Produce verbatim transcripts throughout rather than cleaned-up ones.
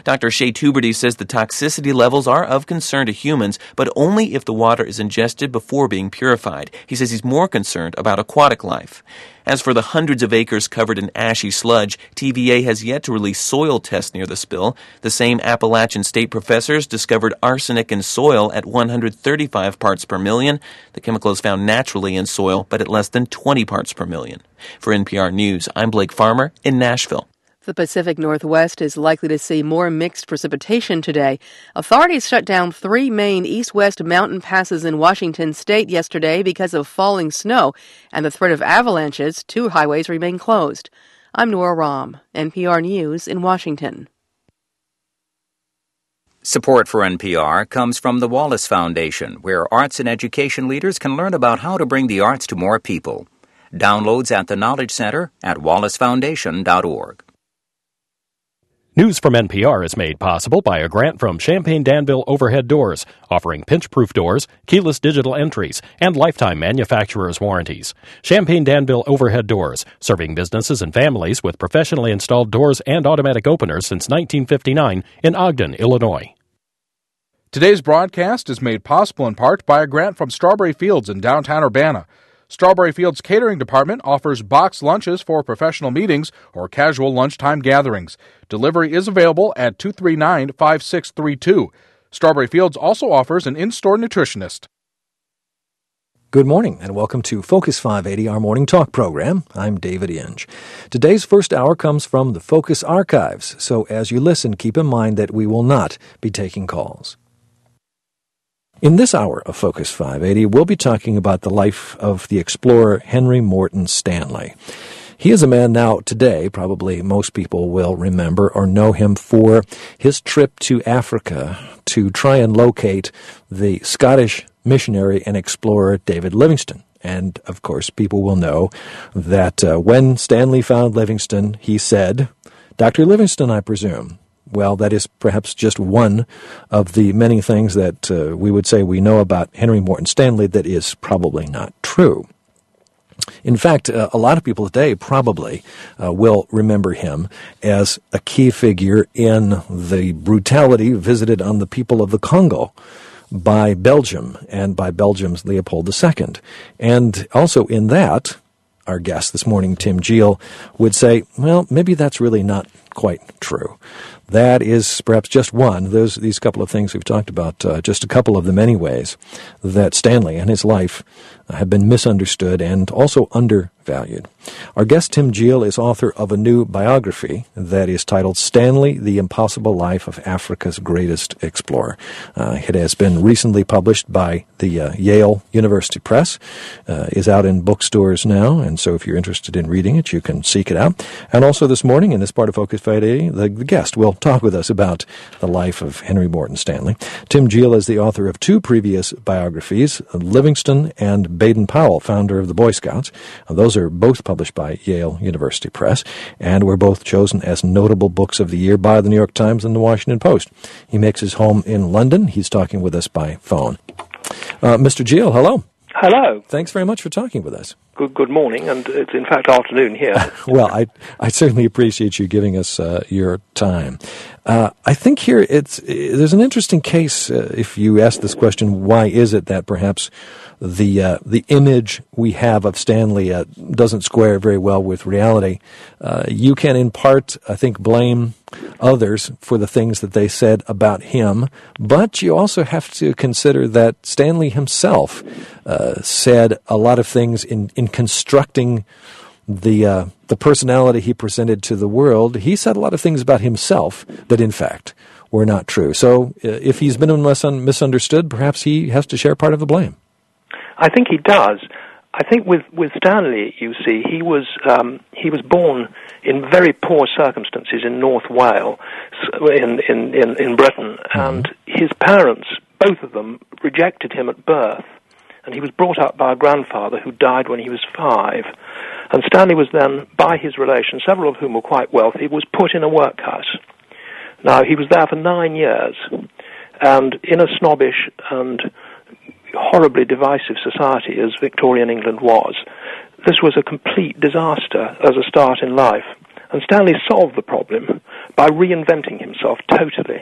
Doctor Shea Tuberty says the toxicity levels are of concern to humans, but only if the water is ingested before being purified. He says he's more concerned about aquatic life. As for the hundreds of acres covered in ashy sludge, T V A has yet to release soil tests near the spill. The same Appalachian State professors discovered arsenic in soil at one hundred thirty-five parts per million. The chemical is found naturally in soil, but at less than twenty parts per million. For N P R News, I'm Blake Farmer in Nashville. The Pacific Northwest is likely to see more mixed precipitation today. Authorities shut down three main east-west mountain passes in Washington state yesterday because of falling snow and the threat of avalanches. Two highways remain closed. I'm Nora Rahm, N P R News in Washington. Support for N P R comes from the Wallace Foundation, where arts and education leaders can learn about how to bring the arts to more people. Downloads at the Knowledge Center at wallace foundation dot org. News from N P R is made possible by a grant from Champaign-Danville Overhead Doors, offering pinch-proof doors, keyless digital entries, and lifetime manufacturer's warranties. Champaign-Danville Overhead Doors, serving businesses and families with professionally installed doors and automatic openers since nineteen fifty-nine in Ogden, Illinois. Today's broadcast is made possible in part by a grant from Strawberry Fields in downtown Urbana. Strawberry Fields Catering Department offers boxed lunches for professional meetings or casual lunchtime gatherings. Delivery is available at two three nine, five six three two. Strawberry Fields also offers an in-store nutritionist. Good morning and welcome to Focus five eighty, our morning talk program. I'm David Inge. Today's first hour comes from the Focus Archives, so as you listen, keep in mind that we will not be taking calls. In this hour of Focus five eighty, we'll be talking about the life of the explorer Henry Morton Stanley. He is a man now today, probably most people will remember or know him for his trip to Africa to try and locate the Scottish missionary and explorer David Livingstone. And, of course, people will know that uh, when Stanley found Livingstone, he said, "Doctor Livingstone, I presume." Well, that is perhaps just one of the many things that uh, we would say we know about Henry Morton Stanley that is probably not true. In fact, uh, a lot of people today probably uh, will remember him as a key figure in the brutality visited on the people of the Congo by Belgium and by Belgium's Leopold the Second. And also in that, our guest this morning, Tim Geel, would say, well, maybe that's really not quite true. That is perhaps just one. Those these couple of things we've talked about, uh, just a couple of the many ways that Stanley and his life uh, have been misunderstood and also undervalued. Our guest, Tim Geel, is author of a new biography that is titled Stanley, The Impossible Life of Africa's Greatest Explorer. Uh, it has been recently published by the uh, Yale University Press, uh, is out in bookstores now, and so if you're interested in reading it, you can seek it out. And also this morning, in this part of Focus five eighty, the, the guest will talk with us about the life of Henry Morton Stanley. Tim Geel is the author of two previous biographies, Livingstone and Baden-Powell, founder of the Boy Scouts. Uh, those are both published by Yale University Press, and were both chosen as notable books of the year by the New York Times and the Washington Post. He makes his home in London. He's talking with us by phone. Uh, Mister Geel, hello. Hello. Thanks very much for talking with us. Good good morning, and it's in fact afternoon here. Well, I I certainly appreciate you giving us uh, your time. Uh, I think here it's there's an interesting case uh, if you ask this question, why is it that perhaps the uh, the image we have of Stanley uh, doesn't square very well with reality. Uh, you can in part, I think, blame others for the things that they said about him, but you also have to consider that Stanley himself uh, said a lot of things in, in constructing the uh, the personality he presented to the world. He said a lot of things about himself that, in fact, were not true. So uh, if he's been misunderstood, perhaps he has to share part of the blame. I think he does. I think with, with Stanley, you see, he was um, he was born in very poor circumstances in North Wales, in in, in, in Britain, mm-hmm. and his parents, both of them, rejected him at birth, and he was brought up by a grandfather who died when he was five. And Stanley was then, by his relations, several of whom were quite wealthy, was put in a workhouse. Now, he was there for nine years, and in a snobbish and horribly divisive society as Victorian England was, this was a complete disaster as a start in life. And Stanley solved the problem by reinventing himself totally,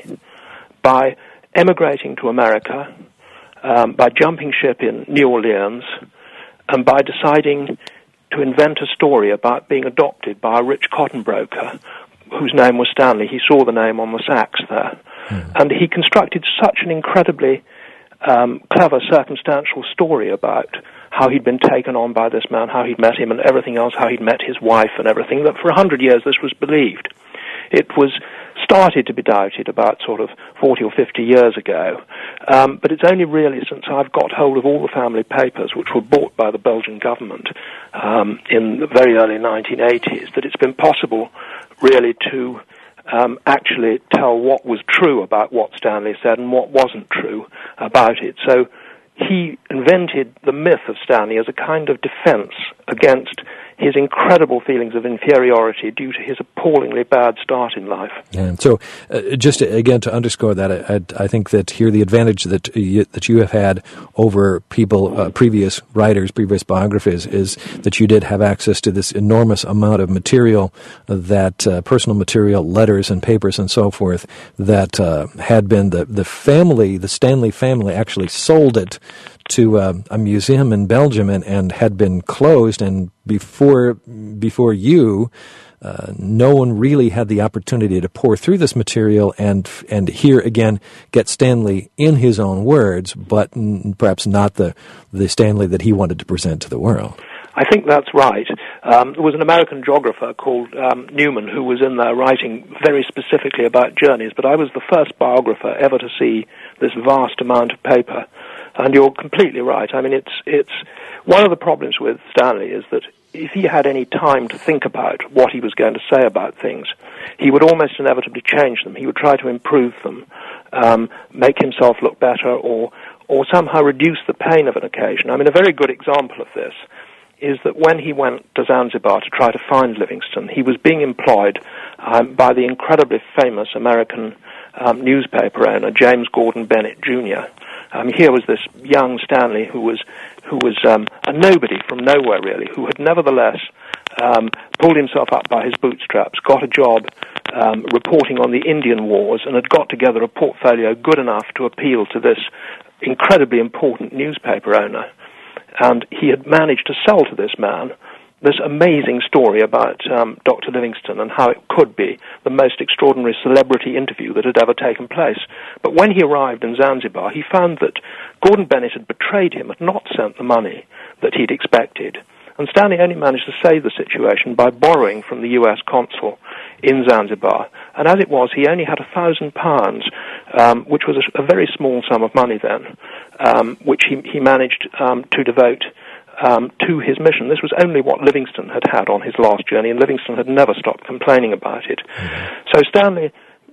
by emigrating to America, um, by jumping ship in New Orleans, and by deciding to invent a story about being adopted by a rich cotton broker whose name was Stanley. He saw the name on the sacks there. Mm. And he constructed such an incredibly um, clever circumstantial story about how he'd been taken on by this man, how he'd met him and everything else, how he'd met his wife and everything, that for a hundred years this was believed. It was started to be doubted about sort of forty or fifty years ago, um, but it's only really since I've got hold of all the family papers, which were bought by the Belgian government um, in the very early nineteen eighties, that it's been possible really to um, actually tell what was true about what Stanley said and what wasn't true about it. So he invented the myth of Stanley as a kind of defense against his incredible feelings of inferiority due to his appallingly bad start in life. And so, uh, just to, again to underscore that, I, I think that here the advantage that you, that you have had over people, uh, previous writers, previous biographers, is that you did have access to this enormous amount of material, that uh, personal material, letters and papers and so forth, that uh, had been the the family, the Stanley family, actually sold it to uh, a museum in Belgium and, and had been closed, and before before you, uh, no one really had the opportunity to pour through this material and and here again get Stanley in his own words, but n- perhaps not the the Stanley that he wanted to present to the world. I think that's right. Um, there was an American geographer called um, Newman who was in there writing very specifically about journeys, but I was the first biographer ever to see this vast amount of paper. And you're completely right. I mean, it's it's one of the problems with Stanley is that if he had any time to think about what he was going to say about things, he would almost inevitably change them. He would try to improve them, um, make himself look better, or or somehow reduce the pain of an occasion. I mean, a very good example of this is that when he went to Zanzibar to try to find Livingstone, he was being employed um, by the incredibly famous American um, newspaper owner, James Gordon Bennett, Junior Um, here was this young Stanley who was who was um, a nobody from nowhere, really, who had nevertheless um, pulled himself up by his bootstraps, got a job um, reporting on the Indian Wars, and had got together a portfolio good enough to appeal to this incredibly important newspaper owner. And he had managed to sell to this man this amazing story about um, Doctor Livingstone and how it could be the most extraordinary celebrity interview that had ever taken place. But when he arrived in Zanzibar, he found that Gordon Bennett had betrayed him, had not sent the money that he'd expected. And Stanley only managed to save the situation by borrowing from the U S consul in Zanzibar. And as it was, he only had a thousand pounds, um, which was a, a very small sum of money then, um, which he, he managed um, to devote Um, to his mission. This was only what Livingstone had had on his last journey, and Livingstone had never stopped complaining about it. Mm-hmm. So Stanley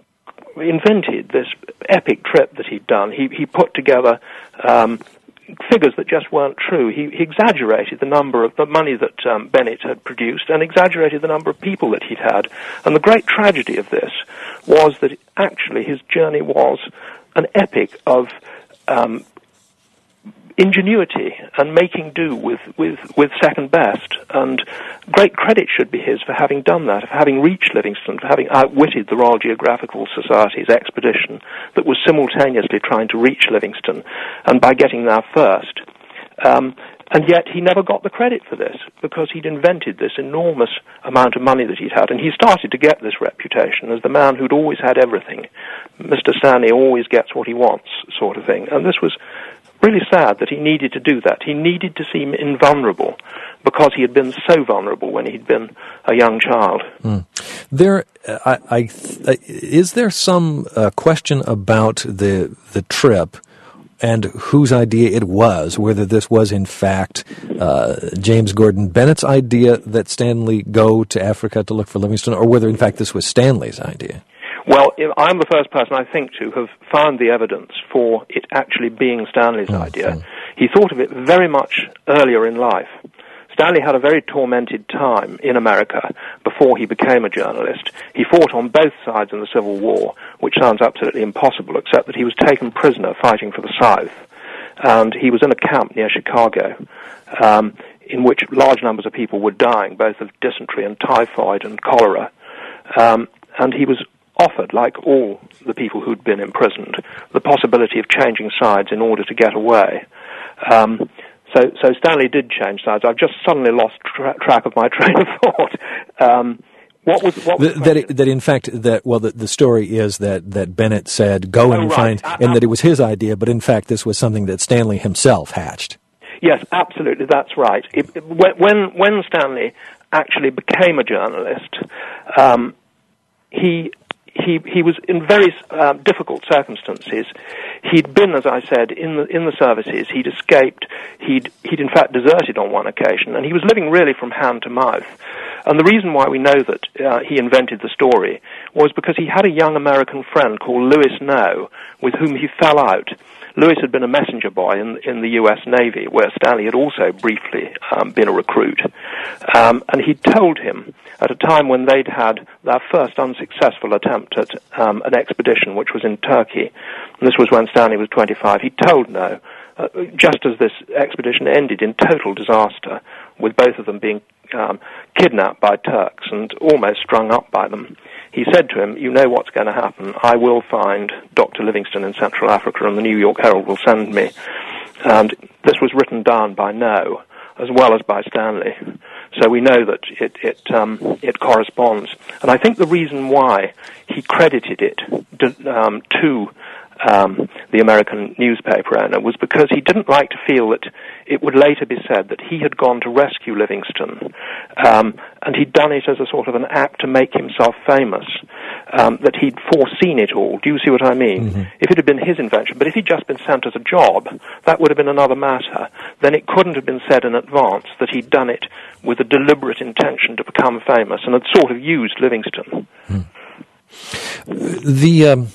invented this epic trip that he'd done. He, he put together um, figures that just weren't true. He, he exaggerated the number of the money that um, Bennett had produced and exaggerated the number of people that he'd had. And the great tragedy of this was that actually his journey was an epic of um, ingenuity and making do with, with, with second best. And great credit should be his for having done that, for having reached Livingstone, for having outwitted the Royal Geographical Society's expedition that was simultaneously trying to reach Livingstone, and by getting there first. Um, and yet he never got the credit for this, because he'd invented this enormous amount of money that he'd had, and he started to get this reputation as the man who'd always had everything. Mister Stanley always gets what he wants, sort of thing. And this was really sad that he needed to do that. He needed to seem invulnerable because he had been so vulnerable when he'd been a young child. Mm. There, I, I, is there some uh, question about the the trip and whose idea it was, whether this was in fact uh, James Gordon Bennett's idea that Stanley go to Africa to look for Livingstone, or whether in fact this was Stanley's idea? Well, I'm the first person, I think, to have found the evidence for it actually being Stanley's mm-hmm. idea. He thought of it very much earlier in life. Stanley had a very tormented time in America before he became a journalist. He fought on both sides in the Civil War, which sounds absolutely impossible, except that he was taken prisoner fighting for the South. And he was in a camp near Chicago, um, in which large numbers of people were dying, both of dysentery and typhoid and cholera. Um, and he was offered, like all the people who'd been imprisoned, the possibility of changing sides in order to get away. Um, so, so Stanley did change sides. I've just suddenly lost tra- track of my train of thought. Um, what was what was the, that? It, that in fact, that well, the, the story is that, that Bennett said go oh, and right. find, uh, and uh, that it was his idea, but in fact, this was something that Stanley himself hatched. Yes, absolutely, that's right. It, it, when when Stanley actually became a journalist, um, he. He he was in very uh, difficult circumstances. He'd been, as I said, in the in the services. He'd escaped. He'd he'd in fact deserted on one occasion, and he was living really from hand to mouth. And the reason why we know that uh, he invented the story was because he had a young American friend called Louis Noe, with whom he fell out. Louis had been a messenger boy in, in the U S Navy, where Stanley had also briefly um, been a recruit. Um, and he'd told him at a time when they'd had their first unsuccessful attempt at um, an expedition, which was in Turkey, and this was when Stanley was twenty-five, he told Noe, uh, just as this expedition ended in total disaster, with both of them being um, kidnapped by Turks and almost strung up by them, he said to him, you know what's going to happen. I will find Doctor Livingstone in Central Africa, and the New York Herald will send me. And this was written down by Noe, as well as by Stanley. So we know that it it, um, it corresponds. And I think the reason why he credited it to, um, to um, the American newspaper owner was because he didn't like to feel that it would later be said that he had gone to rescue Livingstone, um, and he'd done it as a sort of an act to make himself famous, um, that he'd foreseen it all. Do you see what I mean? Mm-hmm. If it had been his invention, but if he'd just been sent as a job, that would have been another matter. Then it couldn't have been said in advance that he'd done it with a deliberate intention to become famous and had sort of used Livingstone. Mm. The... Um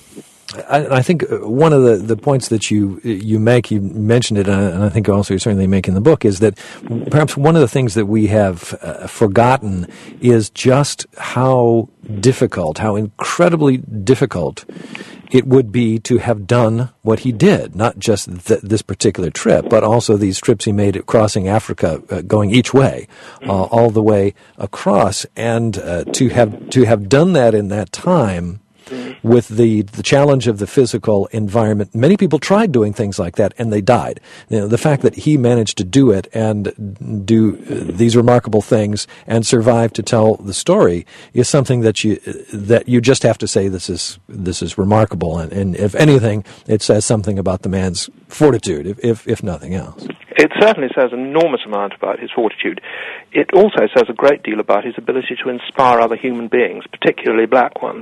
I, I think one of the, the points that you you make, you mentioned it, and I think also you certainly make in the book, is that perhaps one of the things that we have uh, forgotten is just how difficult, how incredibly difficult it would be to have done what he did, not just th- this particular trip, but also these trips he made crossing Africa, uh, going each way, uh, all the way across, and uh, to have to have done that in that time. With the, the challenge of the physical environment, many people tried doing things like that and they died. You know, the fact that he managed to do it and do uh, these remarkable things and survive to tell the story is something that you that you just have to say this is this is remarkable. And, and if anything, it says something about the man's fortitude, if if, if nothing else. It certainly says an enormous amount about his fortitude. It also says a great deal about his ability to inspire other human beings, particularly black ones.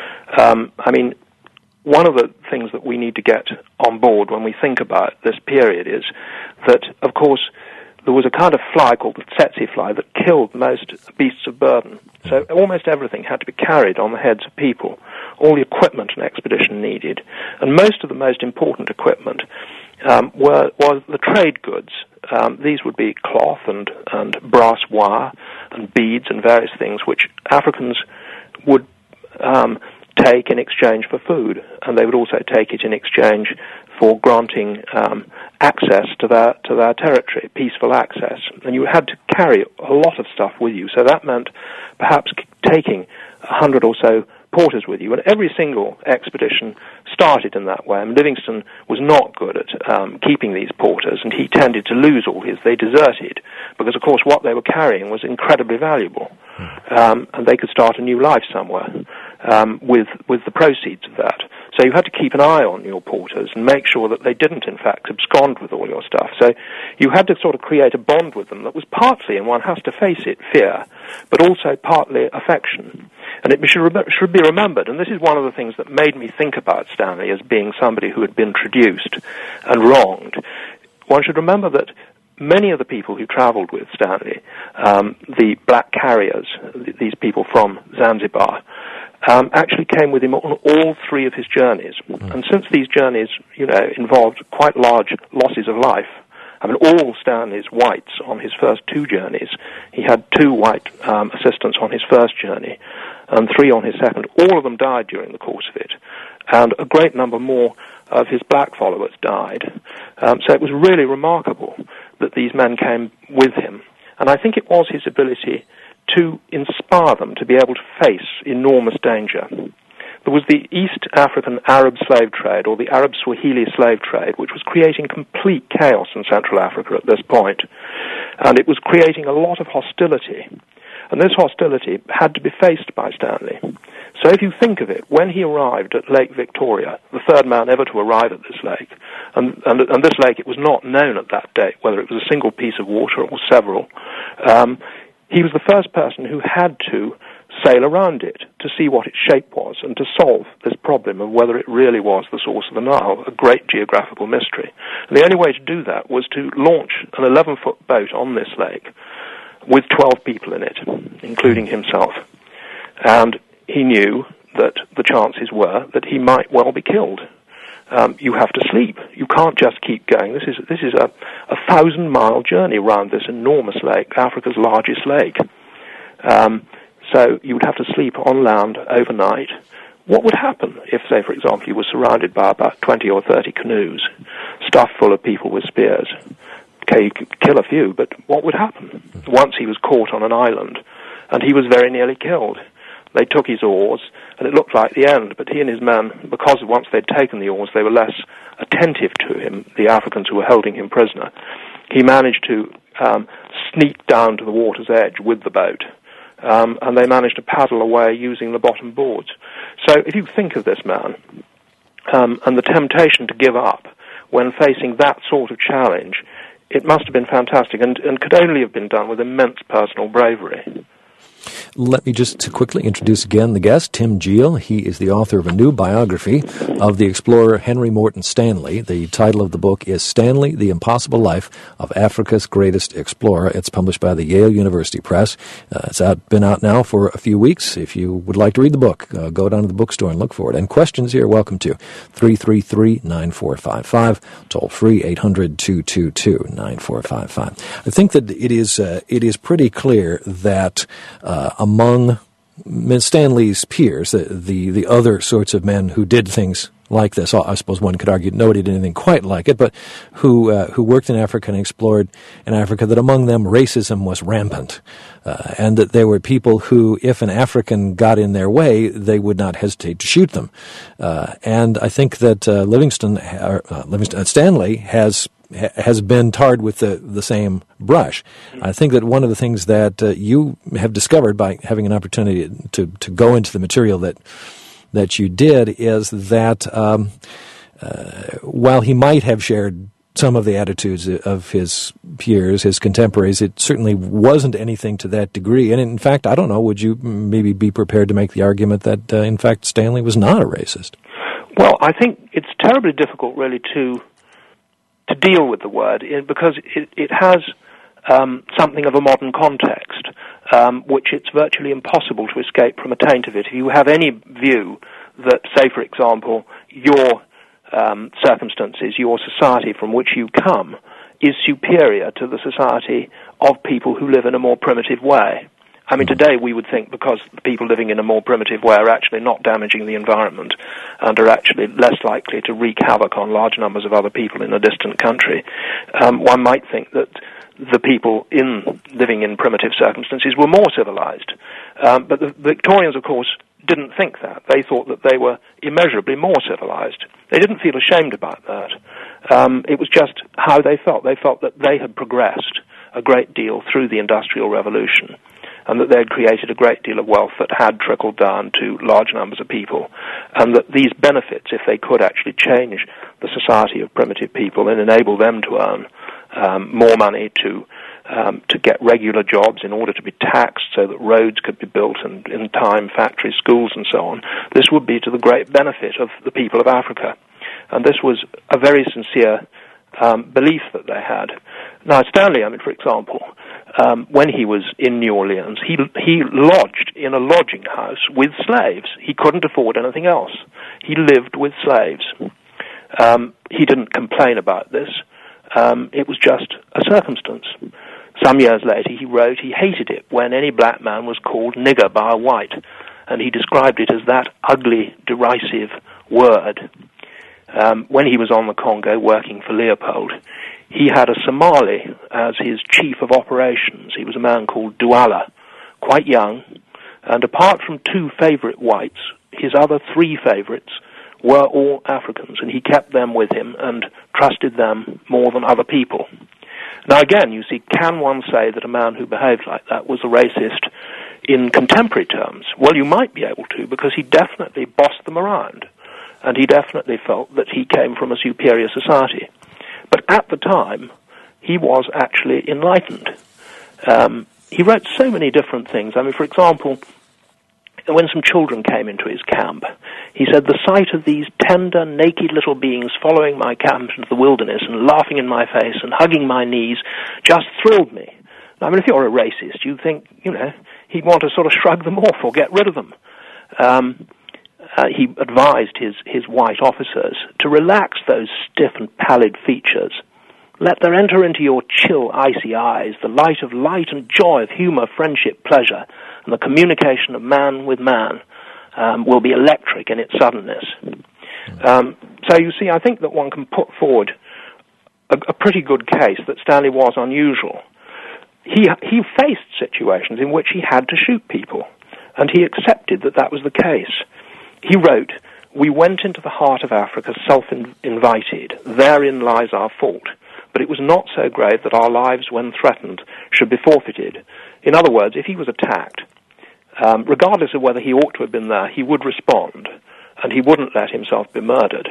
Um, I mean, one of the things that we need to get on board when we think about this period is that, of course, there was a kind of fly called the tsetse fly that killed most beasts of burden. So almost everything had to be carried on the heads of people, all the equipment an expedition needed. And most of the most important equipment um, were was the trade goods. Um, these would be cloth and, and brass wire and beads and various things which Africans would um, take in exchange for food, and they would also take it in exchange for granting um, access to their to their territory, peaceful access. And you had to carry a lot of stuff with you, so that meant perhaps taking a hundred or so porters with you. And every single expedition started in that way. And Livingstone was not good at um, keeping these porters, and he tended to lose all his. They deserted because, of course, what they were carrying was incredibly valuable, um, and they could start a new life somewhere um, with with the proceeds of that. So you had to keep an eye on your porters and make sure that they didn't, in fact, abscond with all your stuff. So you had to sort of create a bond with them that was partly, and one has to face it, fear, but also partly affection. And it should, re- should be remembered, and this is one of the things that made me think about Stanley as being somebody who had been traduced and wronged. One should remember that many of the people who traveled with Stanley, um, the black carriers, th- these people from Zanzibar, um, actually came with him on all three of his journeys. Mm. And since these journeys, you know, involved quite large losses of life, I mean, all Stanley's whites on his first two journeys, he had two white um, assistants on his first journey, and three on his second. All of them died during the course of it, and a great number more of his black followers died. Um, so it was really remarkable that these men came with him, and I think it was his ability to inspire them to be able to face enormous danger. There was the East African Arab slave trade, or the Arab Swahili slave trade, which was creating complete chaos in Central Africa at this point. And it was creating a lot of hostility. And this hostility had to be faced by Stanley. So if you think of it, when he arrived at Lake Victoria, the third man ever to arrive at this lake, and, and, and this lake, it was not known at that date whether it was a single piece of water or several, um, he was the first person who had to sail around it to see what its shape was and to solve this problem of whether it really was the source of the Nile, a great geographical mystery. And the only way to do that was to launch an eleven-foot boat on this lake with twelve people in it, including himself. And he knew that the chances were that he might well be killed. Um, you have to sleep. You can't just keep going. This is this is a, a thousand-mile journey around this enormous lake, Africa's largest lake. Um, so you would have to sleep on land overnight. What would happen if, say, for example, you were surrounded by about twenty or thirty canoes, stuffed full of people with spears? Okay, you could kill a few, but what would happen? Once he was caught on an island, and he was very nearly killed. They took his oars, and it looked like the end, but he and his men, because once they'd taken the oars, they were less attentive to him, the Africans who were holding him prisoner. He managed to um, sneak down to the water's edge with the boat, um, and they managed to paddle away using the bottom boards. So if you think of this man, um, and the temptation to give up when facing that sort of challenge, it must have been fantastic, and, and could only have been done with immense personal bravery. Let me just quickly introduce again the guest, Tim Geel. He is the author of a new biography of the explorer Henry Morton Stanley. The title of the book is Stanley, The Impossible Life of Africa's Greatest Explorer. It's published by the Yale University Press. Uh, it's out, been out now for a few weeks. If you would like to read the book, uh, go down to the bookstore and look for it. And questions here, welcome to three three three, nine four five five, toll free eight hundred, two two two, nine four five five. I think that it is, uh, it is pretty clear that uh, among Stanley's peers, the, the the other sorts of men who did things like this, I suppose one could argue nobody did anything quite like it, but who uh, who worked in Africa and explored in Africa, that among them racism was rampant, uh, and that there were people who, if an African got in their way, they would not hesitate to shoot them. Uh, and I think that uh, Livingston, uh, Livingston uh, Stanley has has been tarred with the, the same brush. I think that one of the things that uh, you have discovered by having an opportunity to, to go into the material that that you did is that um, uh, while he might have shared some of the attitudes of his peers, his contemporaries, it certainly wasn't anything to that degree. And in fact, I don't know, would you maybe be prepared to make the argument that, uh, in fact, Stanley was not a racist? Well, I think it's terribly difficult, really, to to deal with the word, because it, it has um, something of a modern context, um, which it's virtually impossible to escape from a taint of it. If you have any view that, say, for example, your um, circumstances, your society from which you come, is superior to the society of people who live in a more primitive way. I mean, today we would think because people living in a more primitive way are actually not damaging the environment and are actually less likely to wreak havoc on large numbers of other people in a distant country, um, one might think that the people in living in primitive circumstances were more civilized. Um, but the Victorians, of course, didn't think that. They thought that they were immeasurably more civilized. They didn't feel ashamed about that. Um, it was just how they felt. They felt that they had progressed a great deal through the Industrial Revolution, and that they had created a great deal of wealth that had trickled down to large numbers of people, and that these benefits, if they could actually change the society of primitive people and enable them to earn um, more money to um, to get regular jobs in order to be taxed so that roads could be built and, in time, factories, schools, and so on, this would be to the great benefit of the people of Africa. And this was a very sincere um, belief that they had. Now, Stanley, I mean, for example, Um, when he was in New Orleans, he he lodged in a lodging house with slaves. He couldn't afford anything else. He lived with slaves. Um, he didn't complain about this. Um, it was just a circumstance. Some years later, he wrote he hated it when any black man was called nigger by a white, and he described it as that ugly, derisive word. Um, when he was on the Congo working for Leopold, he had a Somali as his chief of operations. He was a man called Douala, quite young, and apart from two favorite whites, his other three favorites were all Africans, and he kept them with him and trusted them more than other people. Now again, you see, can one say that a man who behaved like that was a racist in contemporary terms? Well, you might be able to, because he definitely bossed them around, and he definitely felt that he came from a superior society. But at the time, he was actually enlightened. Um, he wrote so many different things. I mean, for example, when some children came into his camp, he said, "The sight of these tender, naked little beings following my camp into the wilderness and laughing in my face and hugging my knees just thrilled me." I mean, if you're a racist, you'd think, you know, he'd want to sort of shrug them off or get rid of them. Um, uh, he advised his, his white officers to relax those stiff and pallid features. "Let there enter into your chill, icy eyes the light of light and joy of humor, friendship, pleasure, and the communication of man with man um, will be electric in its suddenness." Um, so you see, I think that one can put forward a, a pretty good case that Stanley was unusual. He, he faced situations in which he had to shoot people, and he accepted that that was the case. He wrote, "We went into the heart of Africa self-invited. Therein lies our fault. But it was not so grave that our lives, when threatened, should be forfeited." In other words, if he was attacked, um, regardless of whether he ought to have been there, he would respond, and he wouldn't let himself be murdered.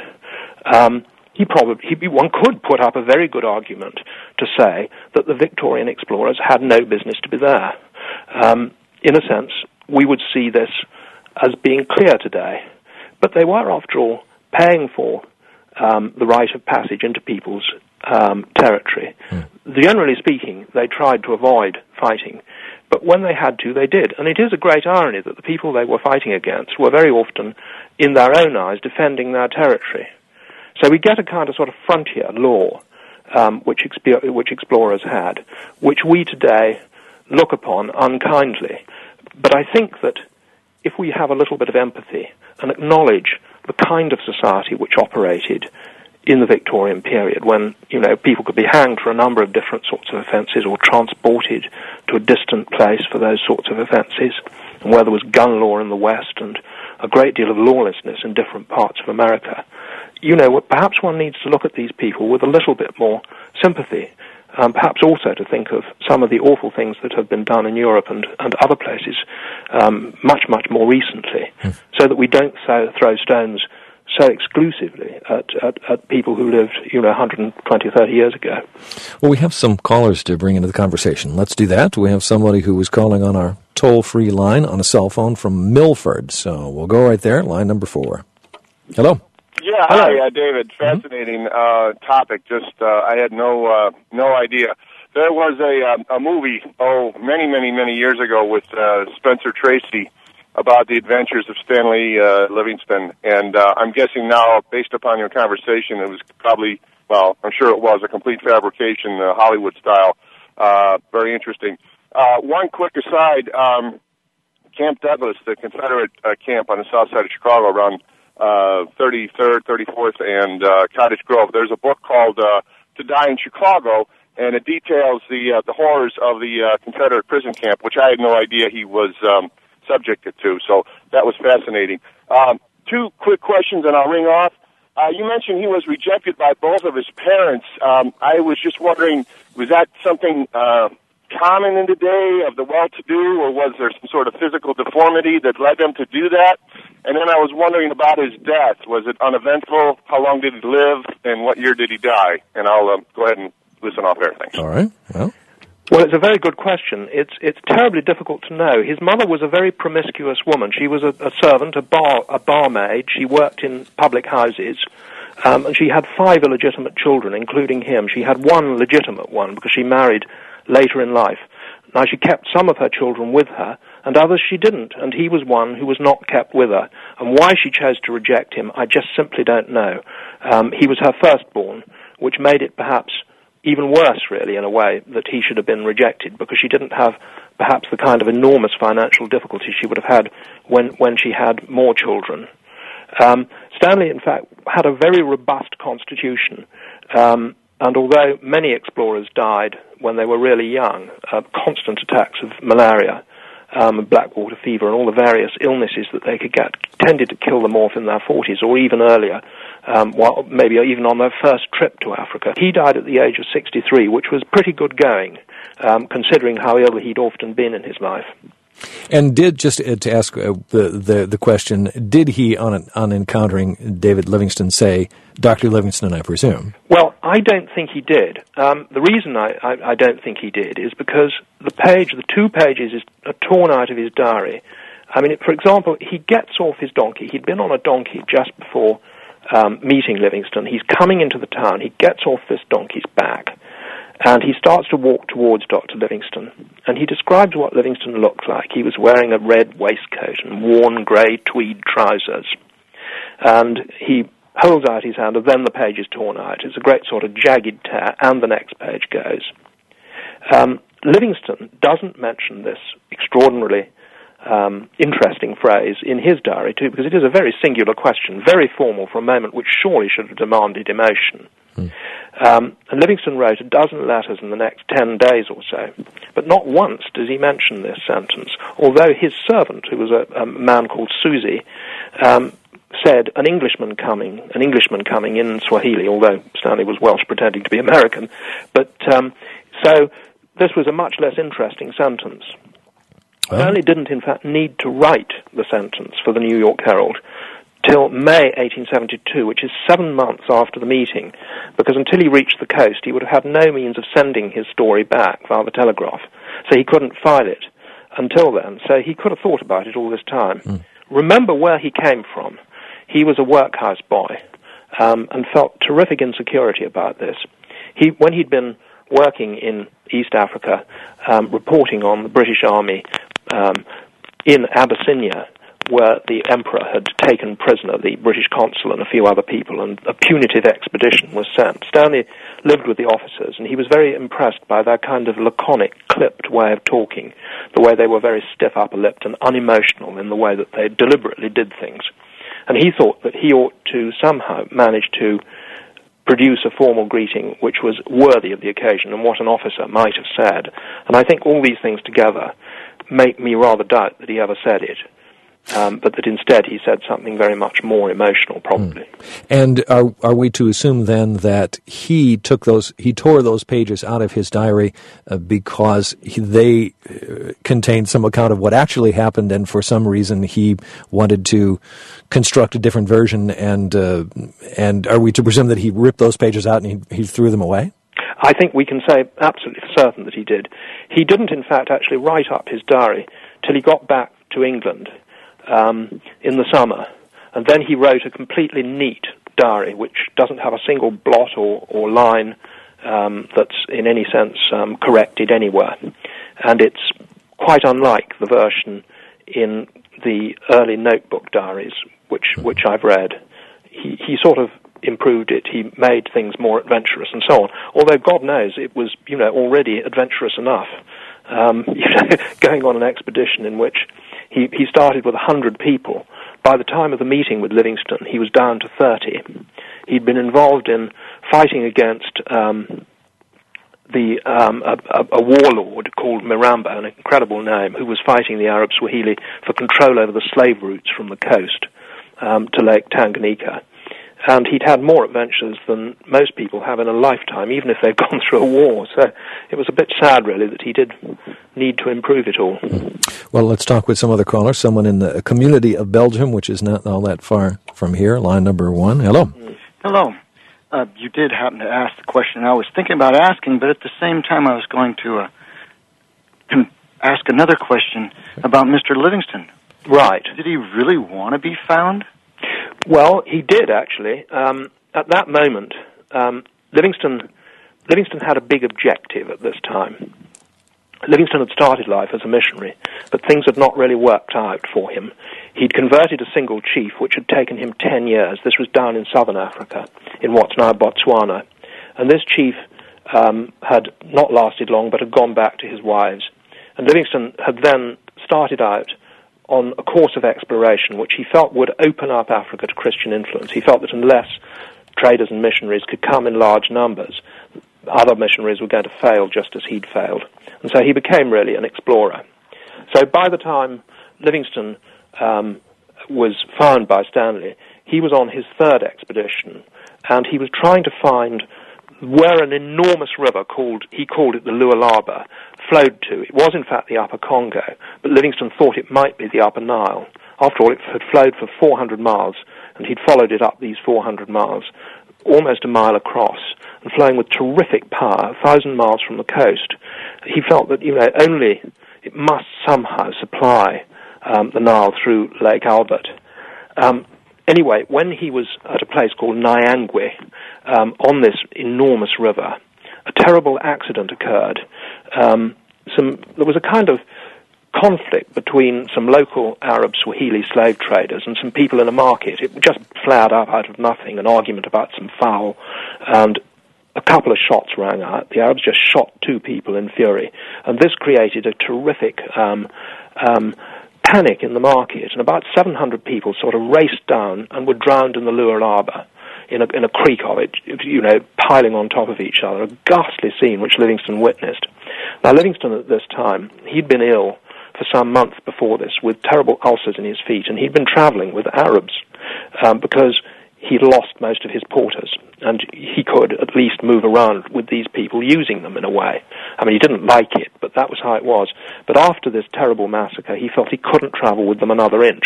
Um, he probably, he, one could put up a very good argument to say that the Victorian explorers had no business to be there. Um, in a sense, we would see this as being clear today. But they were, after all, paying for um, the right of passage into people's um, territory. Mm. Generally speaking, they tried to avoid fighting, but when they had to, they did. And it is a great irony that the people they were fighting against were very often, in their own eyes, defending their territory. So we get a kind of sort of frontier law um, which, exp- which explorers had, which we today look upon unkindly. But I think that if we have a little bit of empathy and acknowledge the kind of society which operated in the Victorian period, when, you know, people could be hanged for a number of different sorts of offences or transported to a distant place for those sorts of offences, and where there was gun law in the West and a great deal of lawlessness in different parts of America, you know, perhaps one needs to look at these people with a little bit more sympathy. Um, perhaps also to think of some of the awful things that have been done in Europe and, and other places um, much, much more recently, mm. so that we don't so, throw stones so exclusively at, at, at people who lived, you know, one hundred twenty, thirty years ago. Well, we have some callers to bring into the conversation. Let's do that. We have somebody who was calling on our toll-free line on a cell phone from Milford, so we'll go right there, line number four. Hello. Yeah, Hello. hi, uh, David. Fascinating uh, topic. Just uh, I had no uh, no idea. There was a uh, a movie, oh, many, many, many years ago with uh, Spencer Tracy about the adventures of Stanley uh, Livingston, and uh, I'm guessing now, based upon your conversation, it was probably, well, I'm sure it was a complete fabrication, uh, Hollywood style. Uh, very interesting. Uh, one quick aside: um, Camp Douglas, the Confederate uh, camp on the south side of Chicago, around Uh, thirty-third, thirty-fourth, and uh, Cottage Grove. There's a book called uh, "To Die in Chicago," and it details the uh, the horrors of the uh, Confederate prison camp, which I had no idea he was um, subjected to. So that was fascinating. Um, two quick questions, and I'll ring off. Uh, you mentioned he was rejected by both of his parents. Um, I was just wondering, was that something uh, common in the day of the well-to-do, or was there some sort of physical deformity that led them to do that? And then I was wondering about his death. Was it uneventful? How long did he live? And what year did he die? And I'll um, go ahead and listen off there. Thanks. All right. Well, well, it's a very good question. It's it's terribly difficult to know. His mother was a very promiscuous woman. She was a, a servant, a bar a barmaid. She worked in public houses, um, and she had five illegitimate children, including him. She had one legitimate one because she married later in life. Now, she kept some of her children with her, and others she didn't, and he was one who was not kept with her. And why she chose to reject him, I just simply don't know. Um, he was her firstborn, which made it perhaps even worse, really, in a way, that he should have been rejected, because she didn't have perhaps the kind of enormous financial difficulty she would have had when, when she had more children. Um, Stanley, in fact, had a very robust constitution, um, and although many explorers died when they were really young, uh, constant attacks of malaria, um, blackwater fever, and all the various illnesses that they could get tended to kill them off in their forties or even earlier, um, while, maybe even on their first trip to Africa. He died at the age of sixty-three, which was pretty good going, um, considering how ill he'd often been in his life. And did, just to ask uh, the, the the question, did he, on on encountering David Livingstone, say, Doctor Livingstone, I presume? Well, I don't think he did. Um, the reason I, I, I don't think he did is because the page, the two pages, is are torn out of his diary. I mean, for example, he gets off his donkey. He'd been on a donkey just before um, meeting Livingstone. He's coming into the town. He gets off this donkey's back, and he starts to walk towards Doctor Livingstone. And he describes what Livingstone looked like. He was wearing a red waistcoat and worn grey tweed trousers. And he holds out his hand, and then the page is torn out. It's a great sort of jagged tear, and the next page goes. Um, Livingstone doesn't mention this extraordinarily um, interesting phrase in his diary, too, because it is a very singular question, very formal for a moment which surely should have demanded emotion. Hmm. Um, and Livingstone wrote a dozen letters in the next ten days or so, but not once does he mention this sentence, although his servant, who was a, a man called Susie, um, said, an Englishman coming, an Englishman coming in Swahili, although Stanley was Welsh pretending to be American. But um, so this was a much less interesting sentence. Well. Stanley didn't, in fact, need to write the sentence for the New York Herald till May eighteen seventy-two, which is seven months after the meeting, because until he reached the coast, he would have had no means of sending his story back via the telegraph. So he couldn't file it until then. So he could have thought about it all this time. Mm. Remember where he came from. He was a workhouse boy um, and felt terrific insecurity about this. He, when he'd been working in East Africa, um, reporting on the British Army um, in Abyssinia, where the emperor had taken prisoner the British consul and a few other people, and a punitive expedition was sent. Stanley lived with the officers, and he was very impressed by their kind of laconic, clipped way of talking, the way they were very stiff upper-lipped and unemotional in the way that they deliberately did things. And he thought that he ought to somehow manage to produce a formal greeting which was worthy of the occasion and what an officer might have said. And I think all these things together make me rather doubt that he ever said it. Um, but that instead he said something very much more emotional, probably. Mm. And are are we to assume then that he took those, he tore those pages out of his diary uh, because he, they uh, contained some account of what actually happened, and for some reason he wanted to construct a different version? And uh, and are we to presume that he ripped those pages out and he, he threw them away? I think we can say absolutely for certain that he did. He didn't, in fact, actually write up his diary till he got back to England Um, in the summer, and then he wrote a completely neat diary which doesn't have a single blot or, or line um, that's in any sense um, corrected anywhere, and it's quite unlike the version in the early notebook diaries which which I've read. He, he sort of improved it. He made things more adventurous and so on, although God knows it was, you know, already adventurous enough. Um, you know, going on an expedition in which he, he started with one hundred people. By the time of the meeting with Livingstone, he was down to thirty. He'd been involved in fighting against um, the um, a, a, a warlord called Mirambo, an incredible name, who was fighting the Arab Swahili for control over the slave routes from the coast um, to Lake Tanganyika. And he'd had more adventures than most people have in a lifetime, even if they've gone through a war. So it was a bit sad, really, that he did need to improve it all. Well, let's talk with some other callers. Someone in the community of Belgium, which is not all that far from here. Line number one. Hello. Hello. Uh, you did happen to ask the question I was thinking about asking, but at the same time I was going to uh, ask another question about Mister Livingstone. Right. Did he really want to be found? Well, he did, actually. Um, at that moment, um, Livingstone, Livingstone had a big objective at this time. Livingstone had started life as a missionary, but things had not really worked out for him. He'd converted a single chief, which had taken him ten years. This was down in southern Africa, in what's now Botswana. And this chief um, had not lasted long, but had gone back to his wives. And Livingstone had then started out on a course of exploration which he felt would open up Africa to Christian influence. He felt that unless traders and missionaries could come in large numbers, other missionaries were going to fail just as he'd failed. And so he became really an explorer. So by the time Livingstone um, was found by Stanley, he was on his third expedition, and he was trying to find where an enormous river called, he called it the Lualaba, flowed to. It was in fact the Upper Congo, but Livingstone thought it might be the Upper Nile. After all, it had flowed for four hundred miles, and he'd followed it up these four hundred miles, almost a mile across, and flowing with terrific power, a thousand miles from the coast. He felt that, you know, only it must somehow supply um, the Nile through Lake Albert. Um, anyway, when he was at a place called Nyangwe, um, on this enormous river, a terrible accident occurred. Um, some, there was a kind of conflict between some local Arab Swahili slave traders and some people in a market. It just flared up out of nothing, an argument about some fowl, and a couple of shots rang out. The Arabs just shot two people in fury, and this created a terrific um, um, panic in the market, and about seven hundred people sort of raced down and were drowned in the Lualaba, in a, in a creek of it, you know, piling on top of each other, a ghastly scene which Livingstone witnessed. Now, Livingstone at this time, he'd been ill for some months before this with terrible ulcers in his feet, and he'd been traveling with Arabs um, because he'd lost most of his porters, and he could at least move around with these people using them in a way. I mean, he didn't like it, but that was how it was. But after this terrible massacre, he felt he couldn't travel with them another inch.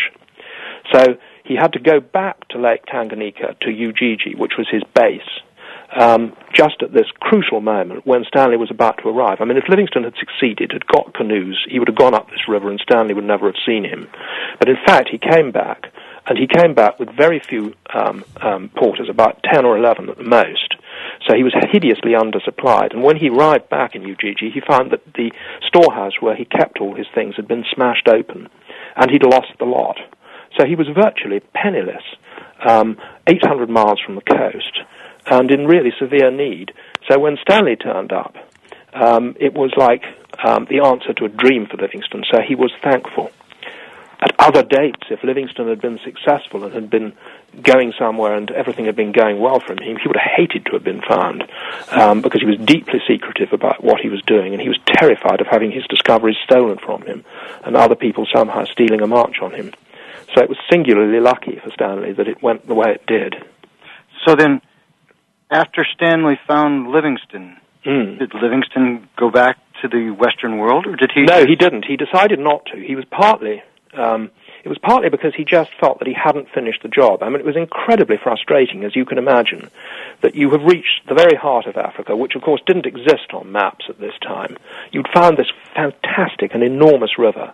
So he had to go back to Lake Tanganyika, to Ujiji, which was his base, um, just at this crucial moment when Stanley was about to arrive. I mean, if Livingstone had succeeded, had got canoes, he would have gone up this river and Stanley would never have seen him. But in fact, he came back, and he came back with very few um, um, porters, about ten or eleven at the most. So he was hideously undersupplied. And when he arrived back in Ujiji, he found that the storehouse where he kept all his things had been smashed open, and he'd lost the lot. So he was virtually penniless, um, eight hundred miles from the coast, and in really severe need. So when Stanley turned up, um, it was like um, the answer to a dream for Livingstone, so he was thankful. At other dates, if Livingstone had been successful and had been going somewhere and everything had been going well for him, he would have hated to have been found, um, because he was deeply secretive about what he was doing, and he was terrified of having his discoveries stolen from him and other people somehow stealing a march on him. So it was singularly lucky for Stanley that it went the way it did. So then, after Stanley found Livingstone, mm. did Livingstone go back to the Western world, or did he? No, he didn't. He decided not to. He was partly... Um, it was partly because he just felt that he hadn't finished the job. I mean, it was incredibly frustrating, as you can imagine, that you have reached the very heart of Africa, which, of course, didn't exist on maps at this time. You'd found this fantastic and enormous river,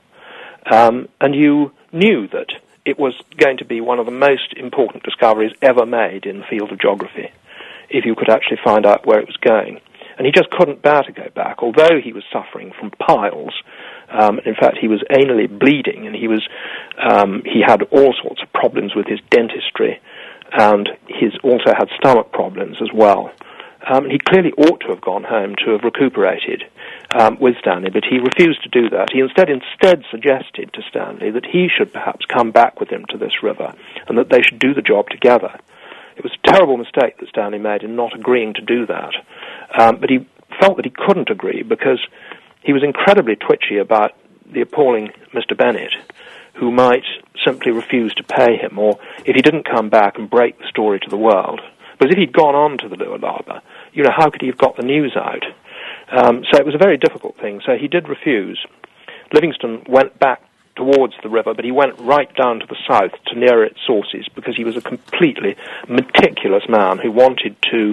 um, and you knew that it was going to be one of the most important discoveries ever made in the field of geography, if you could actually find out where it was going. And he just couldn't bear to go back, although he was suffering from piles. Um, in fact, he was anally bleeding, and he was um, he had all sorts of problems with his dentistry, and he's also had stomach problems as well. Um, he clearly ought to have gone home to have recuperated um, with Stanley, but he refused to do that. He instead instead suggested to Stanley that he should perhaps come back with him to this river, and that they should do the job together. It was a terrible mistake that Stanley made in not agreeing to do that, um, but he felt that he couldn't agree because he was incredibly twitchy about the appalling Mister Bennett, who might simply refuse to pay him, or if he didn't come back and break the story to the world. Because if he'd gone on to the Lualaba, you know, how could he have got the news out? Um, so it was a very difficult thing. So he did refuse. Livingstone went back towards the river, but he went right down to the south to near its sources, because he was a completely meticulous man who wanted to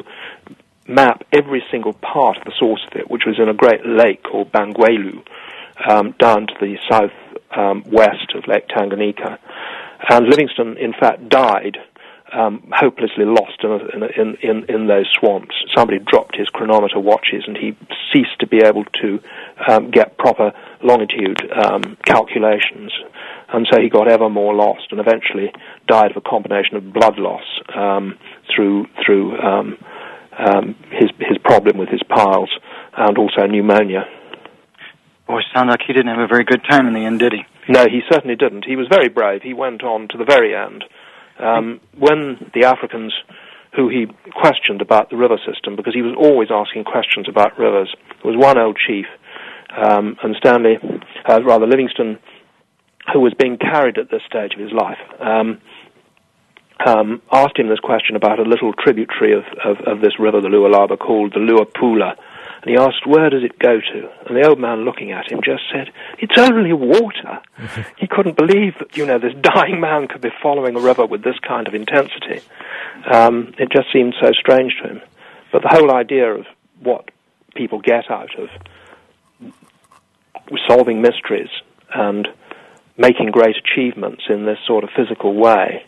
map every single part of the source of it, which was in a great lake called Bangweulu, um, down to the south um, west of Lake Tanganyika. And Livingstone, in fact, died um, hopelessly lost in, a, in, in, in those swamps. Somebody dropped his chronometer watches, and he ceased to be able to um, get proper longitude um, calculations. And so he got ever more lost, and eventually died of a combination of blood loss um, through through um, Um, his his problem with his piles, and also pneumonia. Boy, sounds like he didn't have a very good time in the end, did he? No, he certainly didn't. He was very brave. He went on to the very end. Um, when the Africans who he questioned about the river system, because he was always asking questions about rivers, there was one old chief Um, and Stanley, uh, rather Livingstone, who was being carried at this stage of his life, um, um, asked him this question about a little tributary of, of, of this river, the Lualaba, called the Luapula. And he asked, where does it go to? And the old man, looking at him, just said, it's only water. He couldn't believe that, you know, this dying man could be following a river with this kind of intensity. Um, it just seemed so strange to him. But the whole idea of what people get out of solving mysteries and making great achievements in this sort of physical way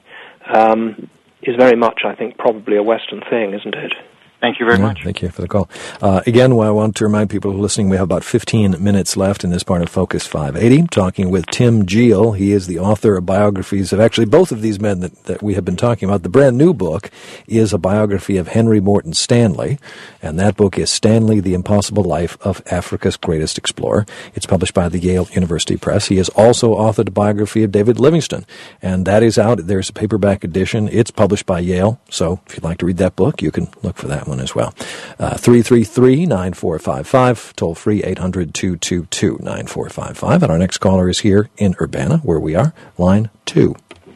um, is very much, I think, probably a Western thing, isn't it? Thank you very yeah, much. Thank you for the call. Uh, again, well, I want to remind people who are listening, we have about fifteen minutes left in this part of Focus five eighty, talking with Tim Geel. He is the author of biographies of actually both of these men that, that we have been talking about. The brand new book is a biography of Henry Morton Stanley, and that book is Stanley, The Impossible Life of Africa's Greatest Explorer. It's published by the Yale University Press. He has also authored a biography of David Livingstone, and that is out. There's a paperback edition. It's published by Yale, so if you'd like to read that book, you can look for that one as well. Uh, three three three, nine four five five, toll free eight hundred, two two two, nine four five five. And our next caller is here in Urbana, where we are, line two.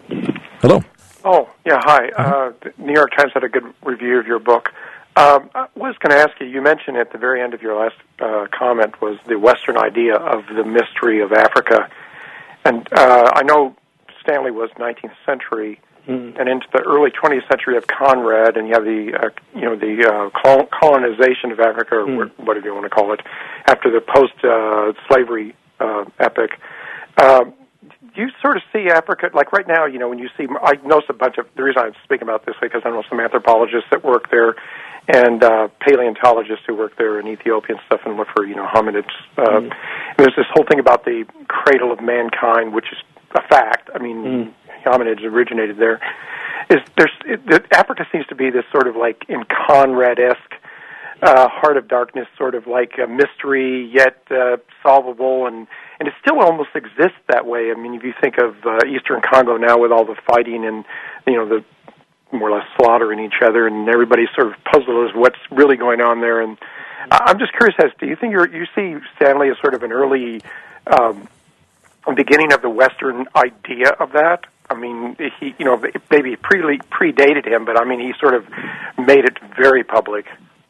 Hello. Oh, yeah, hi. Uh, the New York Times had a good review of your book. Um, I was going to ask you, you mentioned at the very end of your last uh, comment was the Western idea of the mystery of Africa. And uh, I know Stanley was nineteenth century, Mm. and into the early twentieth century of Conrad, and you have the uh, you know the uh, col- colonization of Africa, or mm. whatever you want to call it, after the post-slavery uh, uh, epic. Uh, do you sort of see Africa, like right now, you know, when you see, I know a bunch of, the reason I'm speaking about this because I know some anthropologists that work there, and uh, paleontologists who work there in Ethiopia and stuff and look for, you know, hominids. Uh, mm. There's this whole thing about the cradle of mankind, which is a fact. I mean, mm. hominids originated there. Is there's it, Africa seems to be this sort of like in Conrad-esque uh, heart of darkness, sort of like a mystery yet uh, solvable, and and it still almost exists that way. I mean, if you think of uh, Eastern Congo now with all the fighting and you know the more or less slaughtering each other, and everybody's sort of puzzled as what's really going on there. And I'm just curious as do you think you're, you see Stanley as sort of an early um, beginning of the Western idea of that? I mean, he, you know, maybe pre predated him, but I mean, he sort of made it very public.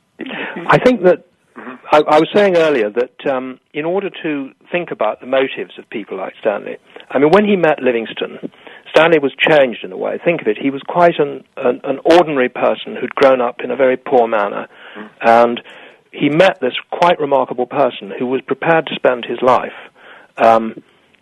I think that mm-hmm. I, I was saying earlier that um, in order to think about the motives of people like Stanley, I mean, when he met Livingstone, Stanley was changed in a way. Think of it; he was quite an an, an ordinary person who'd grown up in a very poor manner, mm-hmm. and he met this quite remarkable person who was prepared to spend his life. Um,